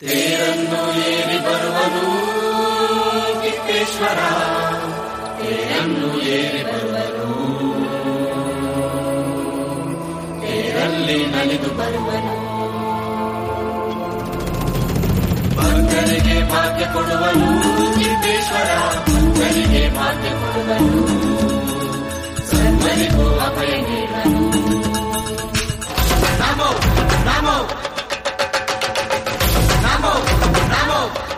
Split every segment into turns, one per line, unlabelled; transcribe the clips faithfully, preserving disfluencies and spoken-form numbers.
ತೇರನ್ನು ಏರಿ ಬರುವನು ತಿಪ್ಪೇಶ್ವರ, ತೇರನ್ನು ಏರಿ ಬರುವನು, ತೇರಲ್ಲಿ ನಲಿದು ಬರುವನು, ಭಕ್ತರಿಗೆ ಭಾಗ್ಯ ಕೊಡುವನು ತಿಪ್ಪೇಶ್ವರ, ಭಕ್ತರಿಗೆ ಭಾಗ್ಯ ಕೊಡುವನು, ಸರ್ವರಿಗೂ ಅಭಯ ನೀಡುವನು. ನಮೋ ನಮೋ ನಮೋ ನಮೋ.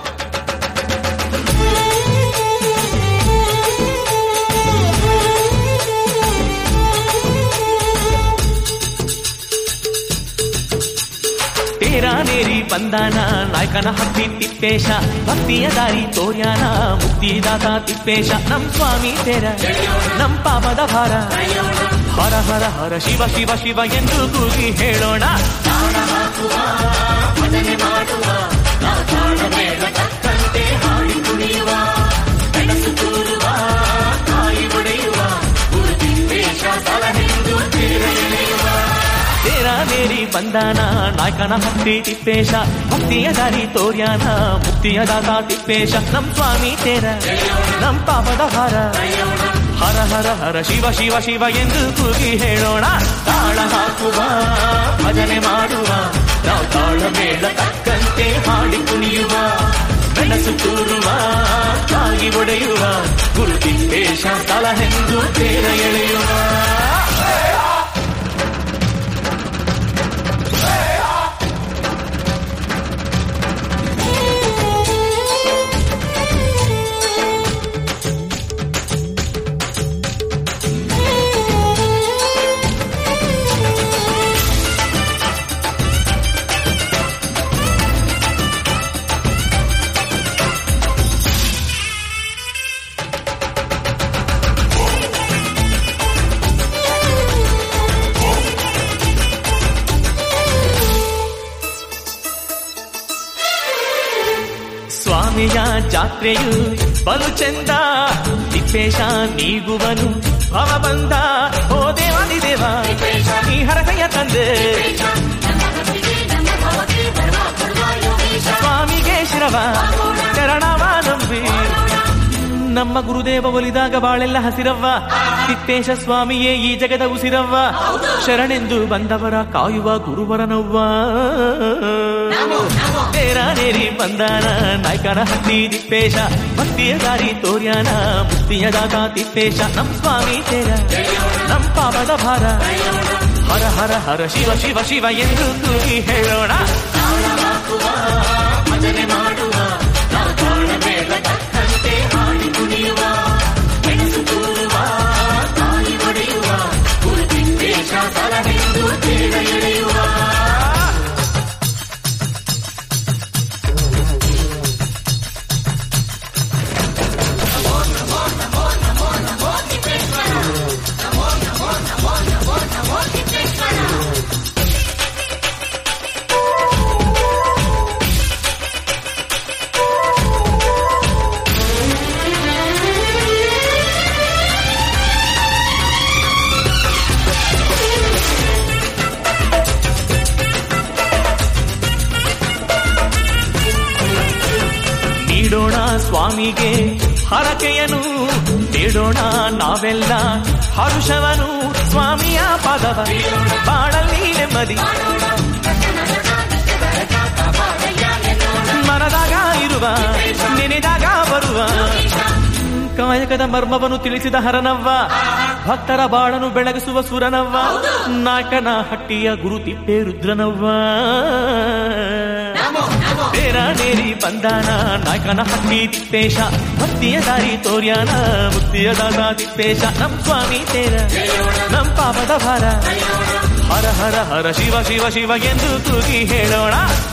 ತೇರಾನೇರಿ ಬಂದಾನ ನಾಯಕನ ಹಬ್ಬಿ ತಿಪ್ಪೇಶ, ಭಕ್ತಿಯ ದಾರಿ ತೋರ್ಯಾನ ಮುಕ್ತಿದಾತ ತಿಪ್ಪೇಶ. ನಮ್ ಸ್ವಾಮಿ ತೇರ ನಮ್ ಪಾಪದ ಭಾರ, ಹರ ಹರ ಹರ ಶಿವ ಶಿವ ಶಿವ ಎಂದು ಕೂಗಿ ಹೇಳೋಣ.
ತಾಳ ಹಾಕುವ ಭಜನೆ ಮಾಡುವ, ನಾವು ತಾಳ ಮೇಳ ತಕ್ಕಂತೆ ಹಾಡಿ ಕುಣಿಯುವ, ಬೆಳಸು ತೂರುವ ಕಾಯಿ ಒಡೆಯುವ, ಗುರು ತಿಪ್ಪೇಶ ಸಲಹೆಂದು ತೇರ ಎಳೆಯುವ.
ತೇರಾನೇರಿ ಬಂದಾನ ನಾಯಕನ ಹಬ್ಬಿ ತಿಪ್ಪೇಶ, ಭಕ್ತಿಯ ದಾರಿ ತೋರ್ಯಾನ ಮುಕ್ತಿಯ ದಾತ ತಿಪ್ಪೇಶ. ನಮ್ ಸ್ವಾಮಿ ತೇರ ನಮ್ ಪಾಪದ ಭಾರ, ಹರ ಹರ ಹರ ಶಿವ ಶಿವ ಶಿವ ಎಂದು ಕೂಗಿ ಹೇಳೋಣ. ತಾಳ ಹಾಕುವ ಭಜನೆ ಮಾಡುವ, ನಾವು ತಾಳ ಮೇಳ ತಕ್ಕಂತೆ ಹಾಡಿ ಕುಣಿಯುವ, ಬೆಳಸು ತೂರುವ ಕಾಗಿ ಒಡೆಯುವ, ಗುರು ತಿಪ್ಪೇಶ ಸಲಹೆಂದು ತೇರ ಎಳೆಯುವ. ಸ್ವಾಮಿಯ ಜಾತ್ರೆಯು ಬಲು ಚೆಂದ, ತಿಪ್ಪೇಶ ನೀಗುವನು ಭವ ಬಂದ. ಓ ದೇವಾದಿ ದೇವ ನೀ ಹರಕಯ್ಯ ತಂದೆ, ಸ್ವಾಮಿಗೆ ಶಿರವ ಚರಣವ ನಂಬಿ. ನಮ್ಮ ಗುರುದೇವ ಒಲಿದಾಗ ಬಾಳೆಲ್ಲ ಹಸಿರವ್ವ, ತಿಪ್ಪೇಶ ಸ್ವಾಮಿಯೇ ಈ ಜಗದ ಉಸಿರವ್ವ. ಶರಣೆಂದು ಬಂದವರ ಕಾಯುವ ಗುರುವರನವ್ವ. ತೇರಾನೇರಿ ಬಂದಾನ ನಾಯಕನ ಹತ್ತಿ ತಿಪ್ಪೇಶ, ಭಕ್ತಿಯ ದಾರಿ ತೋರ್ಯಾನ ಮುಕ್ತಿಯ ದಾತ ತಿಪ್ಪೇಶ. ನಮ್ ಸ್ವಾಮಿ ತೇರ ನಮ್ ಪಾಪದ ಭಾರ, ಹರ ಹರ ಹರ ಶಿವ ಶಿವ ಶಿವ ಎಂದು ಕೂಗಿ ಹೇಳೋಣ.
ಭಜನೆ ಮಾಡುವ, ನಾವು ತಾಳ ಮೇಳ ತಕ್ಕಂತೆ ಹಾಡಿ ಕುಣಿಯುವ, ಬೆಳಸು ತೂರುವ ಕಾಯಿ ಒಡೆಯುವ, ಗುರು ತಿಪ್ಪೇಶ ಸಲಹೆಂದು ತೇರ ಎಳೆಯುವ.
ನೀಡೋಣ ಸ್ವಾಮಿಗೆ ಹರಕೆಯನು, ನೀಡೋಣ ನಾವೆಲ್ಲ ಹರುಷವನು. ಸ್ವಾಮಿಯ ಪಾದವ ಬಾಳಲ್ಲಿ ನೆಮ್ಮದಿ, ಮನದಾಗ ಇರುವ ನೆನೆದಾಗ ಬರುವ. ಕಾಯಕದ ಮರ್ಮವನ್ನು ತಿಳಿಸಿದ ಹರನವ್ವ, ಭಕ್ತರ ಬಾಳನು ಬೆಳಗಿಸುವ ಸುರನವ್ವ. ನಾಯಕನ ಹಟ್ಟಿಯ ಗುರು ತಿಪ್ಪೇ ರುದ್ರನವ್ವ. ತೇರಾನೇರಿ ಬಂದಾನ ನಾಯಕನ ಹಟ್ಟಿ ತಿಪ್ಪೇಶ, ಭಕ್ತಿಯ ದಾರಿ ತೋರ್ಯಾನ ಮುಕ್ತಿಯ ದಾತ ತಿಪ್ಪೇಶ. ನಮ್ ಸ್ವಾಮಿ ತೇರ ನಮ್ ಪಾಪದ ಭಾರ, ಹರ ಹರ ಹರ ಶಿವ ಶಿವ ಶಿವ ಎಂದು ಕೂಗಿ ಹೇಳೋಣ.